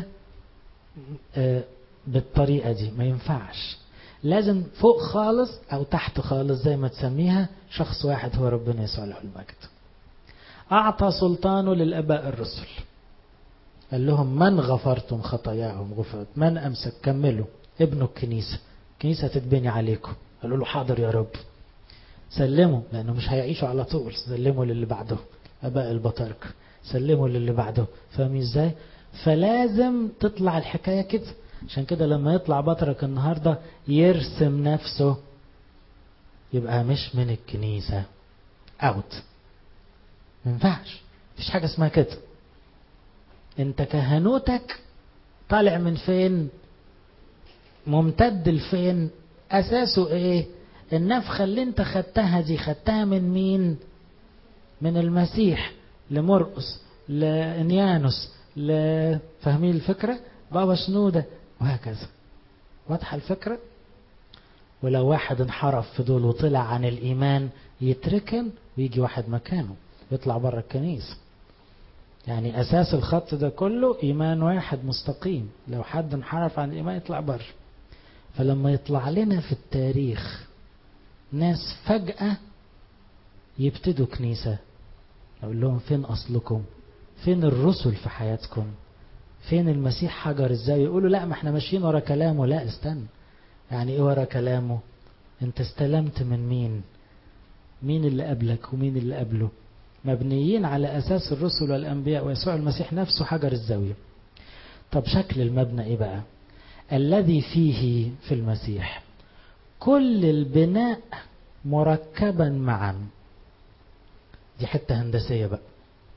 بالطريقة دي، ما ينفعش. لازم فوق خالص أو تحت خالص زي ما تسميها شخص واحد هو ربنا يسوع له المجد. أعطى سلطانه للآباء الرسل، قال لهم من غفرتم خطاياهم غفرت، من أمسك كملوا ابنوا الكنيسة، الكنيسة تتبني عليكم. قالوا له حاضر يا رب. سلموا، لأنه مش هيعيشوا على طول، سلموا للي بعده، أباء البطاركة سلموا للي بعده. فاهمين ازاي؟ فلازم تطلع الحكاية كده. عشان كده لما يطلع بطرك النهاردة يرسم نفسه يبقى مش من الكنيسة، اوت. ما ينفعش، مفيش حاجة اسمها كده. انت كهنوتك طالع من فين؟ ممتد لفين؟ اساسه ايه؟ النفخة اللي انت خدتها دي خدتها من مين؟ من المسيح لمرقس لانيانوس فاهمين الفكرة؟ بابا شنودة وهكذا. واضحة الفكرة؟ ولو واحد انحرف في دول وطلع عن الإيمان يتركن ويجي واحد مكانه يطلع بره الكنيسة. يعني أساس الخط ده كله إيمان واحد مستقيم، لو حد انحرف عن الإيمان يطلع بره. فلما يطلع لنا في التاريخ ناس فجأة يبتدوا كنيسة، أقول لهم فين أصلكم؟ فين الرسل في حياتكم؟ فين المسيح حجر ازاي؟ يقولوا لا ما احنا ماشيين ورا كلامه. لا استنى، يعني ايه ورا كلامه؟ انت استلمت من مين؟ مين اللي قبلك ومين اللي قبله؟ مبنيين على اساس الرسل والانبياء ويسوع المسيح نفسه حجر الزاوية. طب شكل المبنى ايه بقى؟ الذي فيه في المسيح كل البناء مركبا معا. دي حتة هندسية بقى.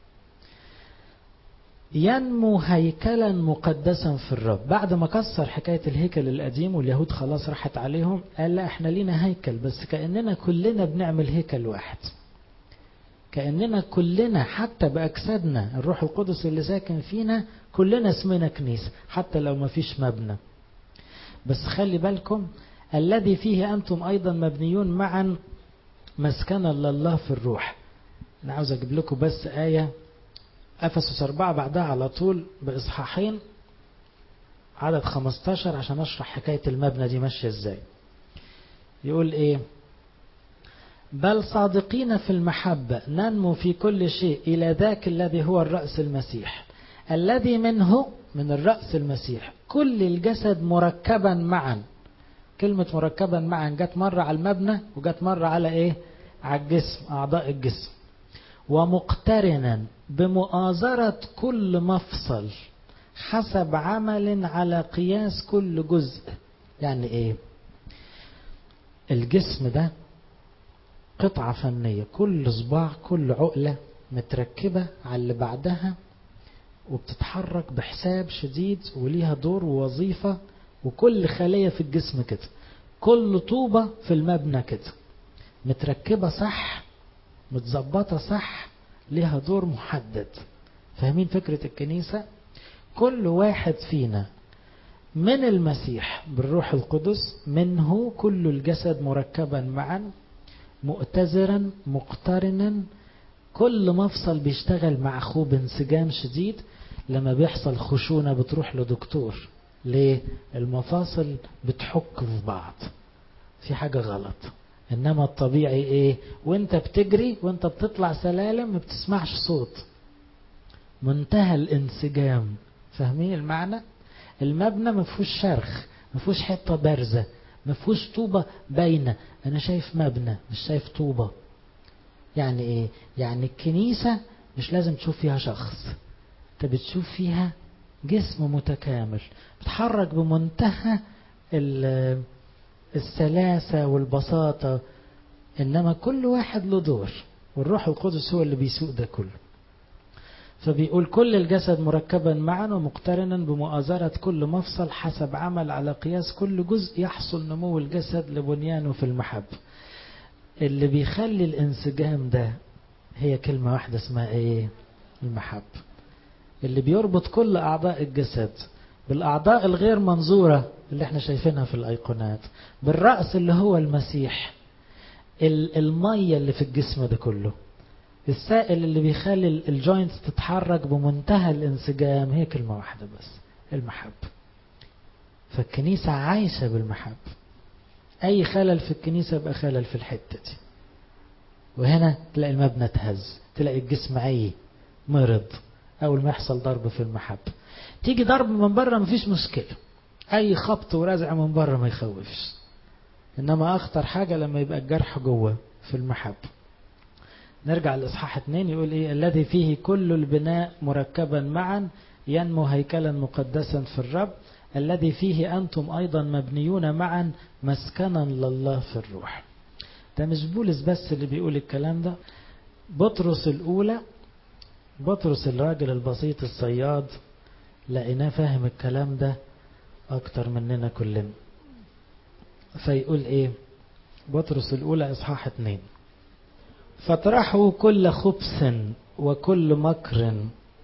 ينمو هيكلا مقدسا في الرب. بعد ما كسر حكاية الهيكل القديم واليهود خلاص راحت عليهم، قال لا احنا لينا هيكل، بس كأننا كلنا بنعمل هيكل واحد، كأننا كلنا حتى بأجسادنا الروح القدس اللي ساكن فينا كلنا اسمنا كنيسة حتى لو ما فيش مبنى. بس خلي بالكم الذي فيه أنتم أيضا مبنيون معا مسكنا لله في الروح. أنا عاوز أجيب لكم بس آية أفسس 4 بعدها على طول بإصحاحين، عدد 15 عشان أشرح حكاية المبنى دي ماشية إزاي. يقول إيه؟ بل صادقين في المحبة ننمو في كل شيء إلى ذاك الذي هو الرأس المسيح، الذي منه من الرأس المسيح كل الجسد مركبا معا. كلمة مركبا معا جت مرة على المبنى وجت مرة على إيه؟ على الجسم، أعضاء الجسم. ومقترنا بمؤازرة كل مفصل حسب عمل على قياس كل جزء. يعني ايه؟ الجسم ده قطعة فنية، كل صباع كل عقلة متركبة على اللي بعدها وبتتحرك بحساب شديد وليها دور ووظيفة، وكل خلية في الجسم كده، كل طوبة في المبنى كده متركبة صح، متظبطة صح، لها دور محدد. فاهمين فكرة الكنيسة؟ كل واحد فينا من المسيح بالروح القدس منه كل الجسد مركبا معا مؤتزرا مقترنا، كل مفصل بيشتغل مع أخوه بانسجام شديد. لما بيحصل خشونة بتروح لدكتور. ليه؟ المفاصل بتحك في بعض، في حاجة غلط. إنما الطبيعي إيه؟ وانت بتجري وانت بتطلع سلالم ما بتسمعش صوت، منتهى الانسجام. فاهمين المعنى؟ المبنى ما فيهوش شرخ، ما فيهوش حتة بارزة، ما فيهوش طوبة باينة. أنا شايف مبنى مش شايف طوبة. يعني إيه؟ يعني الكنيسة مش لازم تشوف فيها شخص، انت بتشوف فيها جسم متكامل بتحرك بمنتهى السلاسة والبساطة، إنما كل واحد له دور، والروح القدس هو اللي بيسوق ده كله. فبيقول كل الجسد مركبا معا ومقترنا بمؤازرة كل مفصل حسب عمل على قياس كل جزء يحصل نمو الجسد لبنيانه في المحبة. اللي بيخلي الانسجام ده هي كلمة واحدة اسمها ايه؟ المحبة. اللي بيربط كل أعضاء الجسد بالأعضاء الغير منظورة اللي احنا شايفينها في الأيقونات بالرأس اللي هو المسيح، المية اللي في الجسم ده كله، السائل اللي بيخلي الجوينتس تتحرك بمنتهى الانسجام، هي كلمة واحدة بس، المحبة. فالكنيسة عايشة بالمحبة. أي خلل في الكنيسة يبقى خلل في الحتة دي. وهنا تلاقي المبنى اتهز، تلاقي الجسم عي مرض أول ما يحصل ضرب في المحبة. تيجي ضرب من بره مفيش مشكلة، أي خبط ورزع من بره ما يخوفش. إنما أخطر حاجة لما يبقى الجرح جوه في المحبة. نرجع لإصحاح 2 يقول إيه؟ الذي فيه كل البناء مركبا معا ينمو هيكلا مقدسا في الرب، الذي فيه أنتم أيضا مبنيون معا مسكنا لله في الروح. ده مش بولس بس اللي بيقول الكلام ده، بطرس الأولى، بطرس الراجل البسيط الصياد لقيناه فاهم الكلام ده أكتر مننا كلنا. فيقول إيه؟ بطرس الأولى إصحاح 2: فاطرحوا كل خبث وكل مكر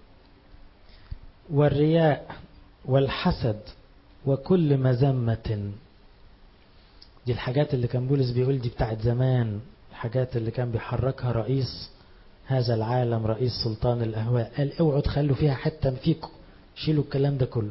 والرياء والحسد وكل مذمة. دي الحاجات اللي كان بولس بيقول دي بتاعت زمان، الحاجات اللي كان بيحركها رئيس هذا العالم، رئيس سلطان الأهواء. قال اوعوا تخلوا فيها حتى فيكم، شيلوا الكلام ده كله.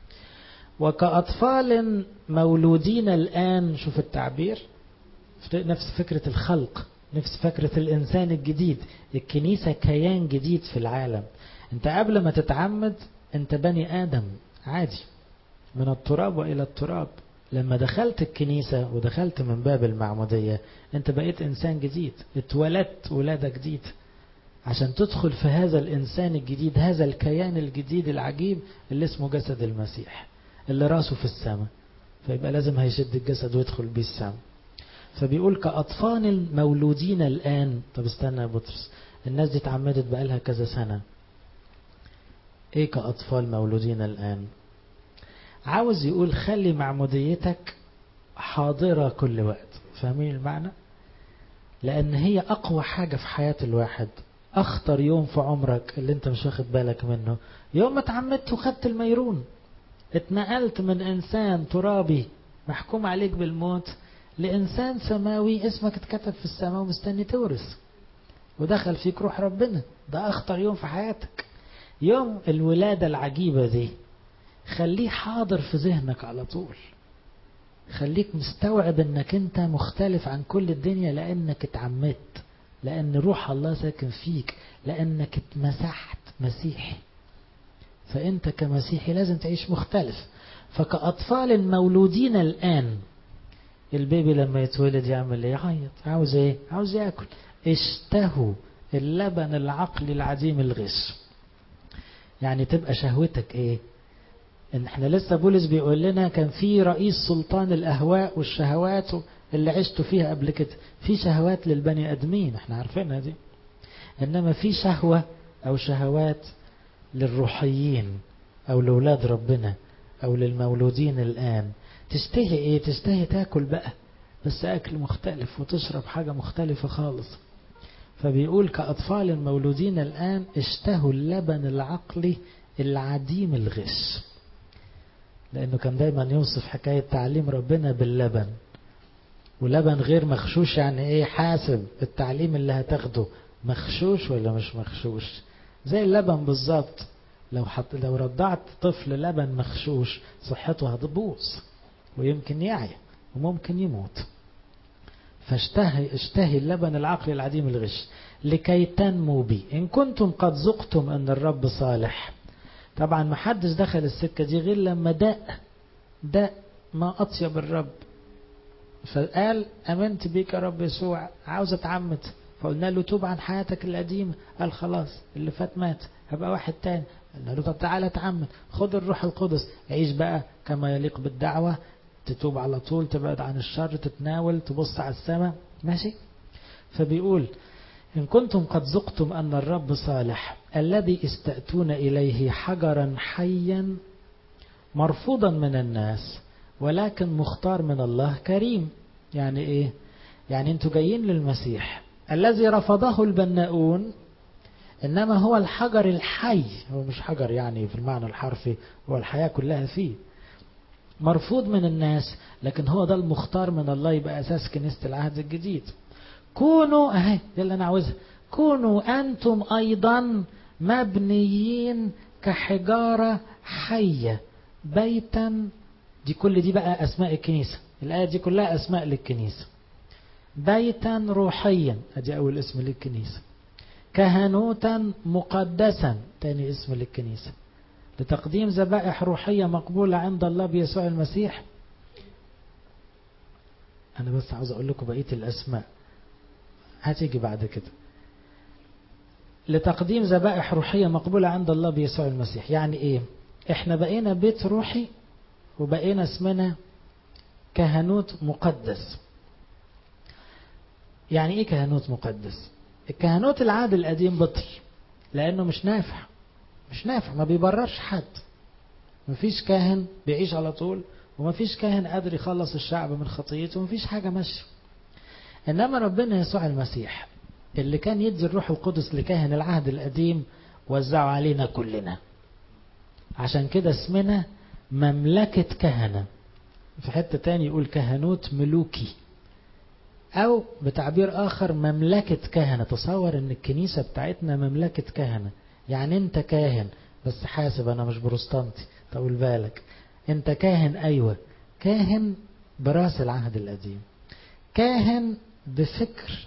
وكأطفال مولودين الآن، شوف التعبير، نفس فكرة الخلق، نفس فكرة الإنسان الجديد. الكنيسة كيان جديد في العالم. انت قبل ما تتعمد انت بني آدم عادي من التراب وإلى التراب. لما دخلت الكنيسة ودخلت من باب المعمودية انت بقيت إنسان جديد، اتولدت ولادة جديد. عشان تدخل في هذا الإنسان الجديد، هذا الكيان الجديد العجيب اللي اسمه جسد المسيح اللي راسه في السماء، فيبقى لازم هيشد الجسد ويدخل بيه السماء. فبيقول كأطفال مولودين الآن. طب استنى يا بطرس، الناس دي اتعمدت بقالها كذا سنة، ايه كأطفال مولودين الآن؟ عاوز يقول خلي معموديتك حاضرة كل وقت. فاهمين المعنى؟ لأن هي أقوى حاجة في حياة الواحد. أخطر يوم في عمرك اللي انت مش واخد بالك منه يوم ما اتعمدت وخدت الميرون. اتنقلت من إنسان ترابي محكوم عليك بالموت لإنسان سماوي اسمك اتكتب في السماء ومستني تورث، ودخل فيك روح ربنا. ده أخطر يوم في حياتك. يوم الولادة العجيبة دي خليه حاضر في ذهنك على طول. خليك مستوعب انك انت مختلف عن كل الدنيا لانك اتعمدت، لان روح الله ساكن فيك، لانك اتمسحت مسيحي. فانت كمسيحي لازم تعيش مختلف. فكأطفال مولودين الآن، البيبي لما يتولد يعمل ايه؟ يعيط. عاوز ايه؟ عاوز ياكل. اشتهوا اللبن العقلي العديم الغش. يعني تبقى شهوتك ايه؟ ان احنا لسه بولس بيقول لنا كان في رئيس سلطان الاهواء والشهوات اللي عشتوا فيها قبل كده. في شهوات للبني ادمين احنا عارفينها دي، انما في شهوة او شهوات للروحيين او لولاد ربنا او للمولودين الان. تشتهي ايه؟ تشتهي تاكل بقى، بس اكل مختلف، وتشرب حاجة مختلفة خالص. فبيقول كأطفال مولودين الآن اشتهوا اللبن العقلي العديم الغش. لأنه كان دايما يوصف حكاية تعليم ربنا باللبن، ولبن غير مخشوش. يعني ايه؟ حاسب التعليم اللي هتاخده مخشوش ولا مش مخشوش. زي اللبن بالظبط، لو رضعت طفل لبن مخشوش صحته هتبوظ ويمكن يعيا وممكن يموت. فاشتهي اللبن العقلي العديم الغش لكي تنمو بي إن كنتم قد ذقتم أن الرب صالح. طبعا ما حدش دخل السكة دي غير لما دق ما أطيب الرب، فقال أمنت بيك يا رب يسوع، عاوز أتعمد. فقلنا له توب عن حياتك القديمة. قال خلاص اللي فات مات، هبقى واحد تاني. قلنا له طب تعالى اتعمد، خد الروح القدس، عيش بقى كما يليق بالدعوة، تتوب على طول، تبعد عن الشر، تتناول، تبص على السماء، ماشي. فبيقول إن كنتم قد ذقتم أن الرب صالح الذي استأتون إليه حجرا حيا مرفوضا من الناس ولكن مختار من الله كريم. يعني إيه؟ يعني أنتوا جايين للمسيح الذي رفضه البناؤون، إنما هو الحجر الحي. هو مش حجر يعني في المعنى الحرفي، هو الحياة كلها فيه. مرفوض من الناس لكن هو ده المختار من الله، يبقى أساس كنيسة العهد الجديد. كونوا اهي ده اللي انا عاوزها، كونوا انتم ايضا مبنيين كحجارة حية بيتا. كل دي بقى اسماء الكنيسة، الآية دي كلها اسماء للكنيسة. بيتا روحيا ادي اول اسم للكنيسة. كهنوتا مقدسا تاني اسم للكنيسة. لتقديم ذبائح روحية مقبولة عند الله بيسوع المسيح. انا بس عاوز اقول لكم بقية الاسماء هتيجي بعد كده. لتقديم ذبائح روحية مقبولة عند الله بيسوع المسيح. يعني ايه؟ احنا بقينا بيت روحي وبقينا اسمنا كهنوت مقدس. يعني ايه كهنوت مقدس؟ الكهنوت العهد القديم بطل لانه مش نافع، مش نافع، ما بيبررش حد. مفيش كاهن بيعيش على طول، ومفيش كاهن قادر يخلص الشعب من خطيته، ومفيش حاجة ماشية. انما ربنا يسوع المسيح اللي كان يدي الروح القدس لكاهن العهد القديم وزعه علينا كلنا. عشان كده اسمنا مملكة كهنة. في حتة تاني يقول كهنوت ملوكي، او بتعبير اخر مملكة كهنة. تصور ان الكنيسة بتاعتنا مملكة كهنة. يعني انت كاهن، بس حاسب انا مش بروستانتي طول بالك، انت كاهن، ايوه كاهن براس العهد القديم، كاهن بفكر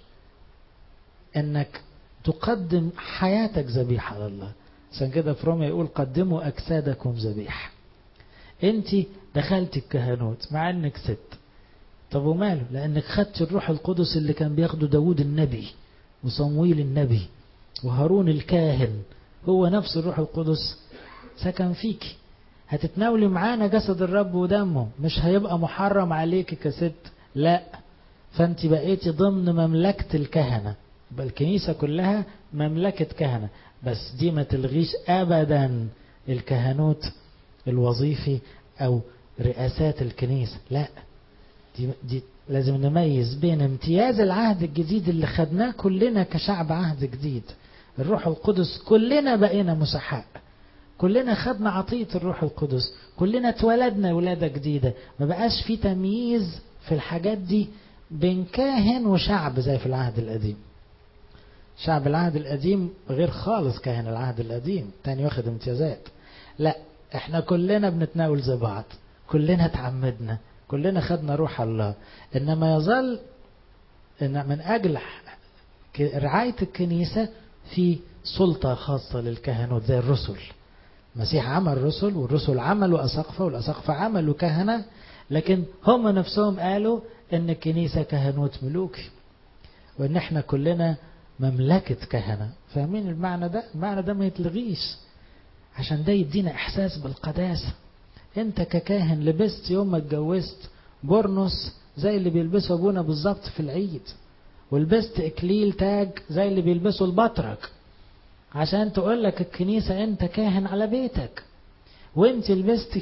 انك تقدم حياتك ذبيحة لله. عشان كده في روميا يقول قدموا اجسادكم ذبيحة. انت دخلت الكهنوت مع انك ست، طب وماله؟ لانك خدت الروح القدس اللي كان بياخده داود النبي وصمويل النبي وهارون الكاهن، هو نفس الروح القدس سكن فيك. هتتناولي معانا جسد الرب ودمه، مش هيبقى محرم عليك كست، لا، فانت بقيتي ضمن مملكة الكهنة. يبقى الكنيسة كلها مملكة كهنة، بس دي ما تلغيش ابدا الكهنوت الوظيفي او رئاسات الكنيسة، لا، دي لازم نميز بين امتياز العهد الجديد اللي خدناه كلنا كشعب عهد جديد، الروح القدس كلنا بقينا مسحاء، كلنا خدنا عطية الروح القدس، كلنا اتولدنا ولادة جديدة. ما بقاش في تمييز في الحاجات دي بين كاهن وشعب زي في العهد القديم. شعب العهد القديم غير خالص كاهن العهد القديم، تاني واخد امتيازات. لا، احنا كلنا بنتناول زي بعض، كلنا اتعمدنا، كلنا خدنا روح الله. انما يظل ان من اجل رعاية الكنيسة في سلطة خاصة للكهنوت زي الرسل. المسيح عمل رسل، والرسل عملوا أساقفة، والأساقفة عملوا كهنة، لكن هم نفسهم قالوا ان الكنيسة كهنوت ملوكي، وان احنا كلنا مملكة كهنة. فاهمين المعنى ده؟ المعنى ده ما يتلغيش، عشان ده يدينا احساس بالقداسة. انت ككاهن لبست يوم ما اتجوزت بورنوس زي اللي بيلبسه ابونا بالظبط في العيد، ولبست اكليل تاج زي اللي بيلبسه البطرك، عشان تقول لك الكنيسة انت كاهن على بيتك. وانت لبست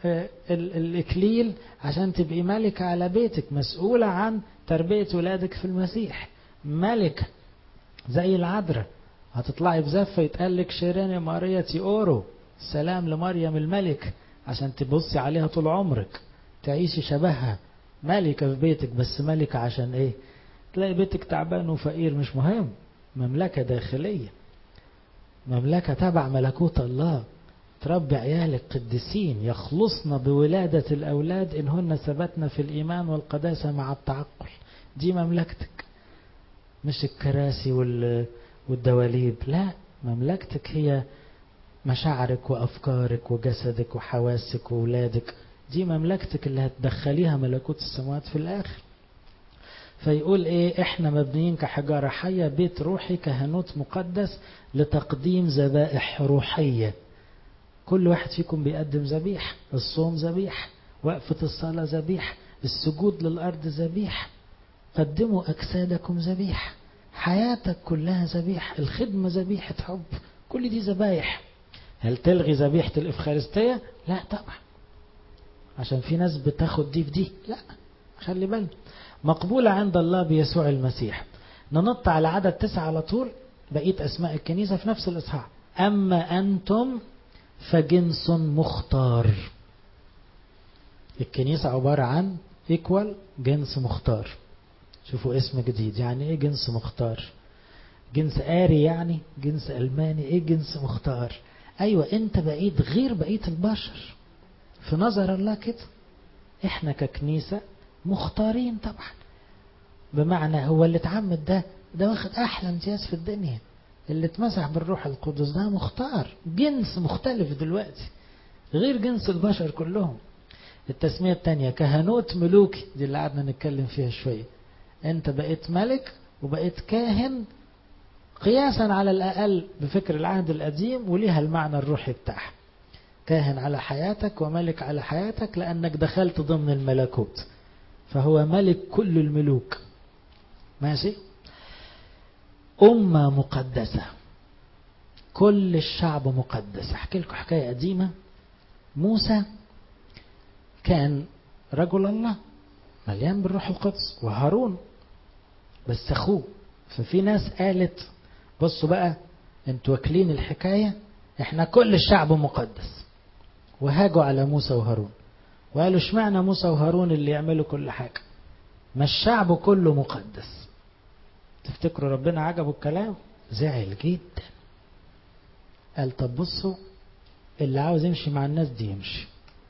الاكليل عشان تبقي ملكة على بيتك، مسؤولة عن تربية ولادك في المسيح، ملكة زي العذراء. هتطلعي بزفة يتقال لك شيرين يا ماريا تيورو، سلام لمريم الملك، عشان تبصي عليها طول عمرك، تعيشي شبهها، ملكة في بيتك. بس ملكة عشان ايه؟ تلاقي بيتك تعبان وفقير مش مهم، مملكة داخلية، مملكة تبع ملكوت الله، تربي عيالك قديسين يخلصن بولادة الأولاد إنهن ثبتنا في الإيمان والقداسة مع التعقل. دي مملكتك، مش الكراسي والدواليب، لا، مملكتك هي مشاعرك وأفكارك وجسدك وحواسك وولادك. دي مملكتك اللي هتدخليها ملكوت السماوات في الآخر. فيقول ايه؟ احنا مبنيين كحجارة حية، بيت روحي، كهنوت مقدس، لتقديم ذبائح روحية. كل واحد فيكم بيقدم ذبيح، الصوم ذبيح، وقفة الصلاة ذبيح، السجود للأرض ذبيح، قدموا أجسادكم ذبيح، حياتك كلها ذبيح، الخدمة ذبيحة حب، كل دي ذبايح. هل تلغي ذبيحة الإفخارستية؟ لا طبعا، عشان في ناس بتاخد دي في دي، لا، خلي بالك. مقبولة عند الله بيسوع المسيح. ننط على عدد 9 على طول، بقية أسماء الكنيسة في نفس الإصحاح. أما أنتم فجنس مختار. الكنيسة عبارة عن إيكوال، جنس مختار. شوفوا اسم جديد. يعني ايه جنس مختار؟ جنس آري يعني؟ جنس ألماني؟ ايه جنس مختار؟ ايوه انت بقيت غير بقية البشر في نظر الله كده. احنا ككنيسة مختارين طبعا، بمعنى هو اللي اتعمد ده واخد احلى امتياز في الدنيا. اللي اتمسح بالروح القدس ده مختار، جنس مختلف دلوقتي غير جنس البشر كلهم. التسمية التانية كهنوت ملوكي، دي اللي قعدنا نتكلم فيها شوية. انت بقيت ملك وبقيت كاهن قياسا على الأقل بفكر العهد القديم، وليها المعنى الروحي بتاعها. كاهن على حياتك وملك على حياتك لأنك دخلت ضمن الملكوت، فهو ملك كل الملوك. ماشي. أمة مقدسة، كل الشعب مقدس. احكي لكم حكاية قديمة. موسى كان رجل الله مليان بالروح القدس، وهارون بس أخوه. ففي ناس قالت بصوا بقى انتوا واكلين الحكاية، احنا كل الشعب مقدس، وهاجوا على موسى وهارون وقالوا اشمعنى موسى وهارون اللي يعملوا كل حاجة، ما الشعب كله مقدس. تفتكروا ربنا عجبه الكلام؟ زعل جدا. قال طب بصوا، اللي عاوز يمشي مع الناس دي يمشي.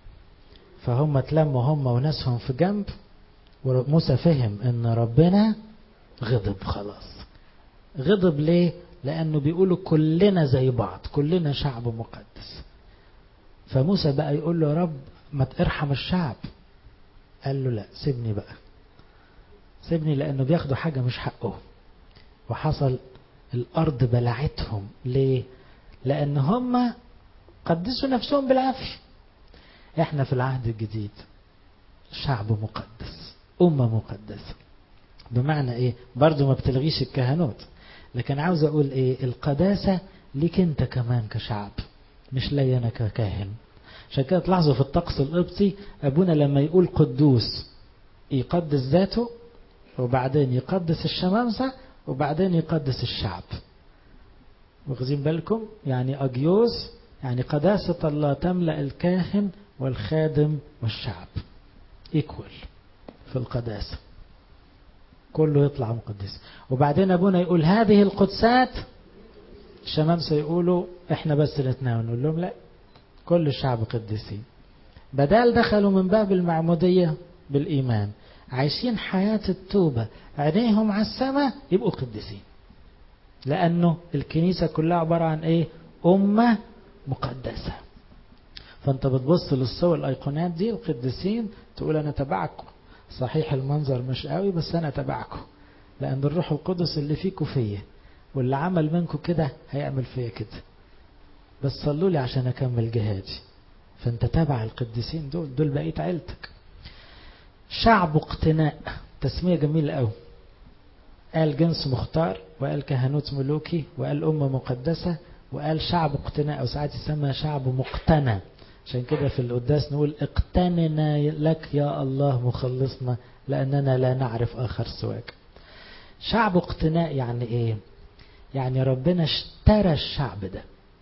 فهم اتلموا هم وناسهم في جنب، وموسى فهم ان ربنا غضب خلاص. غضب ليه؟ لانه بيقولوا كلنا زي بعض، كلنا شعب مقدس. فموسى بقى يقول له يا رب ما ترحم الشعب. قال له لا سيبني بقى، سيبني، لانه بياخدوا حاجة مش حقهم. وحصل الارض بلعتهم. ليه؟ لان هم قدسوا نفسهم بالعافية. احنا في العهد الجديد شعب مقدس، أمة مقدسة. بمعنى ايه؟ برضو ما بتلغيش الكهنوت، لكن عاوز اقول ايه؟ القداسة ليك انت كمان كشعب، مش لي انا ككاهن. عشان كده تلاحظوا في الطقس القبطي ابونا لما يقول قدوس يقدس ذاته، وبعدين يقدس الشمامسة، وبعدين يقدس الشعب. واخذين بالكم؟ يعني أجيوس يعني قداسة الله تملأ الكاهن والخادم والشعب، ايكوال في القداسة، كله يطلع مقدس. وبعدين ابونا يقول هذه القدسات، الشمامسة يقولوا احنا بس نتناول، نقول لهم لا كل الشعب قديسين. بدال دخلوا من باب المعمودية بالإيمان عايشين حياة التوبة عينيهم على السماء، يبقوا قديسين. لأنه الكنيسة كلها عبارة عن ايه؟ أمة مقدسة. فانت بتبص للصور الايقونات دي القديسين تقول انا تبعكم. صحيح المنظر مش قوي بس انا تبعكم، لان الروح القدس اللي فيكم فيا، واللي عمل منكم كده هيعمل فيا كده. بس صلوا لي عشان اكمل جهادي. فانت تابع القديسين دول بقيت عيلتك. شعب اقتناء، تسمية جميلة قوي. قال جنس مختار، وقال كهنوت ملوكي، وقال أمة مقدسة، وقال شعب اقتناء، أو ساعات يسمى شعب مقتنى. عشان كده في القداس نقول اقتننا لك يا الله مخلصنا، لأننا لا نعرف آخر سواك. شعب اقتناء يعني ايه؟ يعني ربنا اشترى الشعب ده.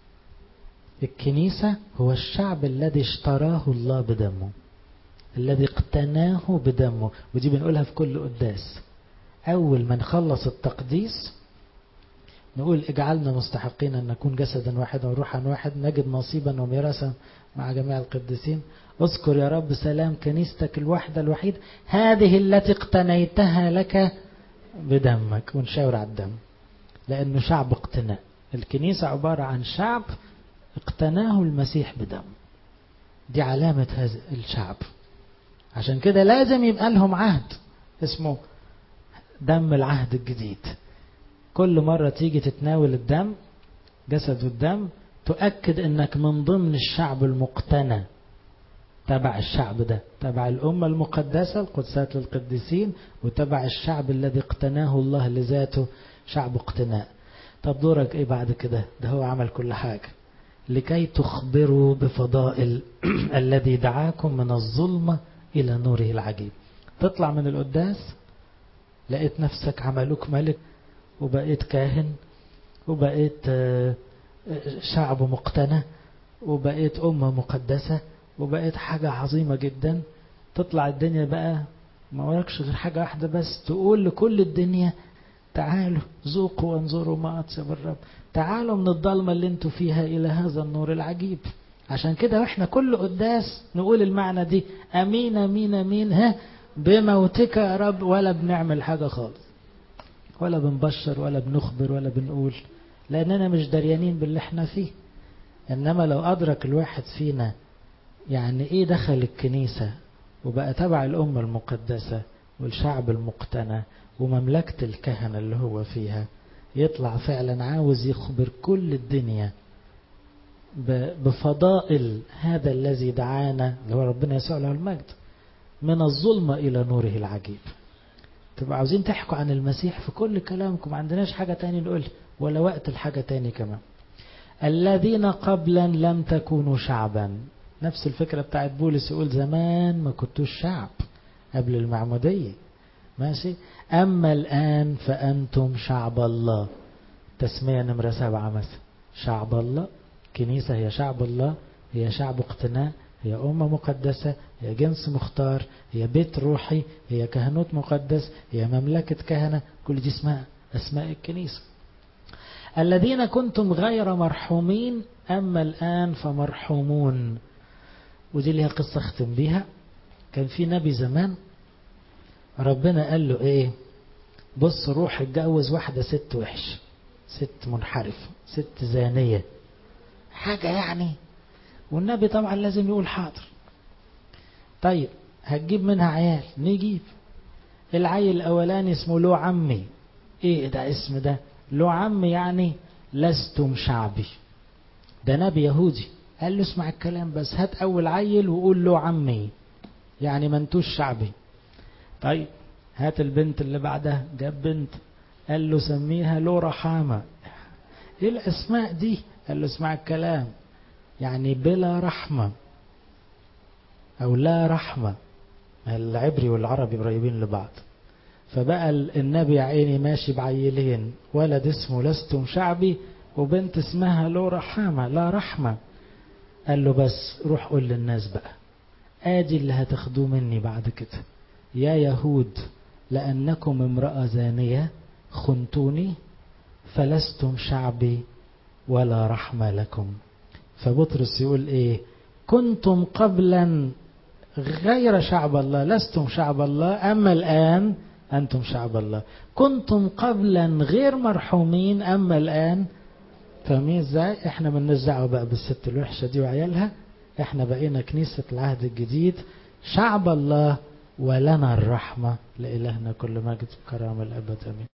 الكنيسة هو الشعب الذي اشتراه الله بدمه، الذي اقتناه بدمه. ودي بنقولها في كل قداس. أول ما نخلص التقديس نقول اجعلنا مستحقين أن نكون جسدا واحدا وروحا واحد، نجد نصيبا وميراثا مع جميع القديسين. اذكر يا رب سلام كنيستك الواحدة الوحيد، هذه التي اقتنيتها لك بدمك. ونشاور على الدم لأنه شعب اقتناء. الكنيسة عبارة عن شعب اقتناه المسيح بدم، دي علامة هذا الشعب. عشان كده لازم يبقى لهم عهد اسمه دم العهد الجديد. كل مرة تيجي تتناول الدم، جسد الدم، تؤكد انك من ضمن الشعب المقتنى، تبع الشعب ده، تبع الأمة المقدسة القدسات للقديسين، وتبع الشعب الذي اقتناه الله لذاته، شعب اقتناء. طب دورك ايه بعد كده؟ ده هو عمل كل حاجة. لكي تخبروا بفضائل الذي دعاكم من الظلمة إلى نوره العجيب. تطلع من القداس لقيت نفسك عملوك ملك، وبقيت كاهن، وبقيت شعب مقتنى، وبقيت أمة مقدسة، وبقيت حاجة عظيمة جدا. تطلع الدنيا بقى ما وراكش غير حاجة واحدة بس، تقول لكل الدنيا تعالوا ذوقوا وانظروا ما أطيب الرب، تعالوا من الضلمة اللي انتوا فيها إلى هذا النور العجيب. عشان كده واحنا كل قداس نقول المعنى دي، أمين أمين أمين ها بموتك يا رب، ولا بنعمل حاجة خالص، ولا بنبشر ولا بنخبر ولا بنقول، لأننا مش دريانين باللي احنا فيه. إنما لو أدرك الواحد فينا يعني إيه دخل الكنيسة وبقى تبع الأمة المقدسة والشعب المقتنى ومملكة الكهنة اللي هو فيها، يطلع فعلا عاوز يخبر كل الدنيا بفضائل هذا الذي دعانا اللي هو ربنا يسوع له المجد من الظلمة إلى نوره العجيب. تبقى عاوزين تحكوا عن المسيح في كل كلامكم، ما عندناش حاجة تاني نقول ولا وقت الحاجة تاني كمان. الذين قبلا لم تكونوا شعبا، نفس الفكرة بتاعت بولس، يقول زمان ما كنتوش شعب قبل المعمودية، ماشي، أما الآن فأنتم شعب الله. تسمية نمرة 7 مثلا، شعب الله. كنيسة هي شعب الله، هي شعب اقتناء، هي أمة مقدسة، هي جنس مختار، هي بيت روحي، هي كهنوت مقدس، هي مملكة كهنة، كل دي اسمها أسماء الكنيسة. الذين كنتم غير مرحومين أما الآن فمرحومون. ودي ليها قصة اختم بيها. كان في نبي زمان ربنا قال له ايه، بص روح اتجوز واحدة ست وحش، ست منحرفة، ست زانية، حاجة يعني. والنبي طبعا لازم يقول حاضر. طيب هتجيب منها عيال، نجيب. العيل الأولاني اسمه له عمي. ايه ده اسم ده له عمي؟ يعني لستم شعبي. ده نبي يهودي قال له اسمع الكلام بس، هات أول عيل وقول له عمي، يعني ما انتوش شعبي. طيب هات البنت اللي بعدها، جاب بنت قال له سميها له رحامة. ايه الاسماء دي؟ قال له اسمع الكلام، يعني بلا رحمة او لا رحمة. العبري والعربي قريبين لبعض. فبقى النبي يا عيني ماشي بعيلين، ولد اسمه لستم شعبي وبنت اسمها له رحامة لا رحمة. قال له بس روح قول للناس بقى، ادي اللي هتاخدوه مني بعد كده يا يهود، لأنكم امرأة زانية خنتوني فلستم شعبي ولا رحمة لكم. فبطرس يقول ايه، كنتم قبلا غير شعب الله، لستم شعب الله، أما الآن أنتم شعب الله. كنتم قبلا غير مرحومين، أما الآن. فاهمين ازاي؟ احنا مالناش دعوه بقى بالست الوحشة دي وعيالها، احنا بقينا كنيسة العهد الجديد شعب الله، ولنا الرحمة. لإلهنا كل مجد وكرامة الأبد آمين.